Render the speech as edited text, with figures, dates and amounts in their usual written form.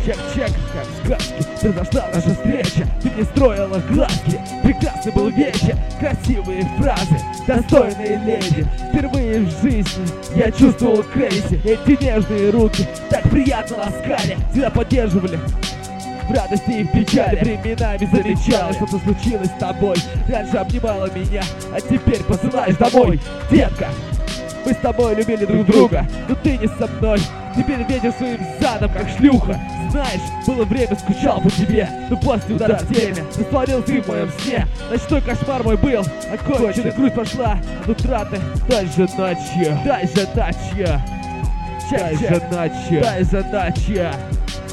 Чек-чек, как в сказке, произошла наша встреча. Ты мне строила глазки, прекрасный был вечер. Красивые фразы, достойные леди. Впервые в жизни я чувствовал крейзи. Эти нежные руки так приятно ласкали, всегда поддерживали в радости и в печали. Временами замечала, что-то случилось с тобой. Раньше обнимала меня, а теперь посылаешь домой. Детка, мы с тобой любили друг друга, но ты не со мной. Теперь ветер своим задом, как шлюха. Знаешь, было время, скучал по тебе, но после удара в теме растворил ты в моем сне. Ночной кошмар мой был окончен, грусть пошла от утраты. Дальше ночью, дальше ночью, дальше ночью, дальше ночью.